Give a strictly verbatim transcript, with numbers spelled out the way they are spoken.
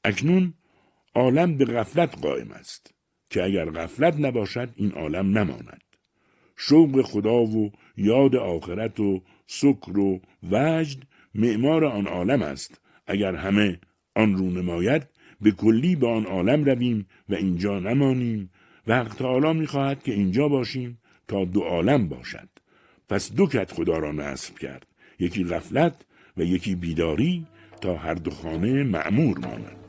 اکنون عالم به غفلت قائم است که اگر غفلت نباشد این عالم نماند. شوق خدا و یاد آخرت و سکر و وجد معمار آن عالم است. اگر همه آن رو نماید به کلی به آن عالم رویم و اینجا نمانیم و حق تعالی می‌خواهد که اینجا باشیم تا دو عالم باشد. پس دو کت خدا را نصب کرد، یکی غفلت و یکی بیداری، تا هر دو خانه معمور ماند.